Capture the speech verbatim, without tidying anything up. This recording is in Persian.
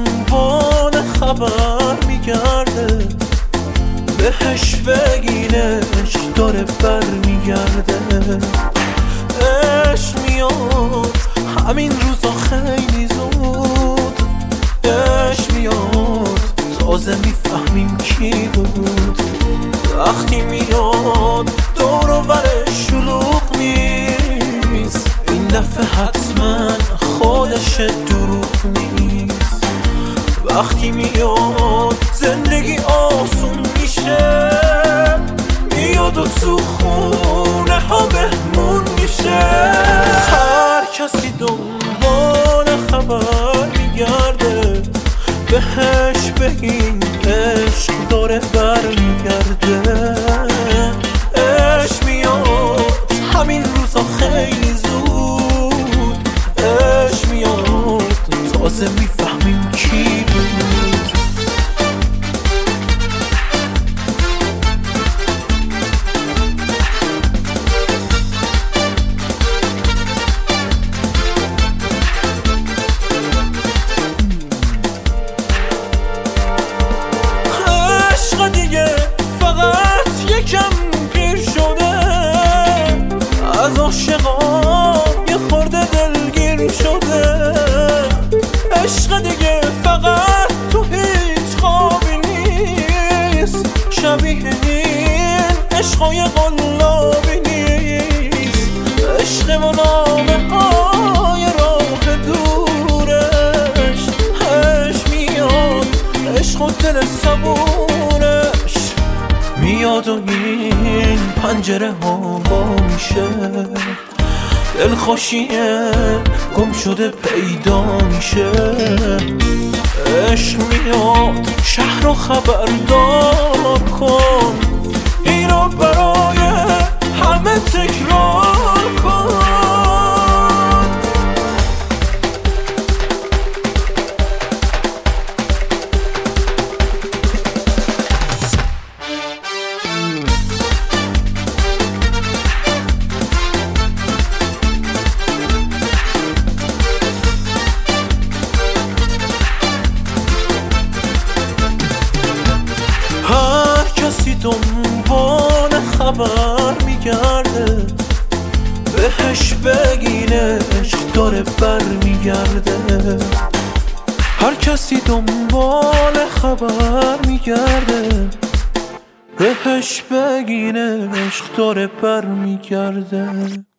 دنبال خبر میگرده، بهش بگین عشق داره بر میگرده. عشق میاد همین روزا خیلی زود، عشق میاد تازه میفهمیم کی بود. وقتی میاد دور و برش شلوغ نیست، این دفعه حتما خودش دروغ نیست. وقتی میاد زندگی آسون میشه، میاد و تو خونه ها بهمون میشه. هر کسی دنبال خبر میگرده، بهش بگین عشق داره بر میگرده. عشق میاد همین روزا خیلی زود، عشق میاد تازه میفهمیم کی بود. دیگه فقط یکم گیر شده، از عاشقا یه خورده دلگیر شده. عشق دیگه فقط تو هیچ خوابی نیست، شبیه این عشقای قلابی نیست. عشق و نامه های راه دورش، عشق میاد عشق و دل صبور میاد و این پنجره ها با میشه. دلخوشیه گم شده پیدا میشه. عشق میاد شهر رو خبردار کن، این رو برای همه تکرار کن. هر کسی دنبال خبر میگرده، بهش بگین عشق داره بر میگرده. هر کسی دنبال خبر میگرده، بهش بگین عشق داره بر میگرده.